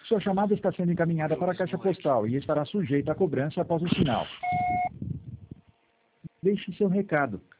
Sua chamada está sendo encaminhada para a caixa postal e estará sujeita à cobrança após o sinal. Deixe seu recado.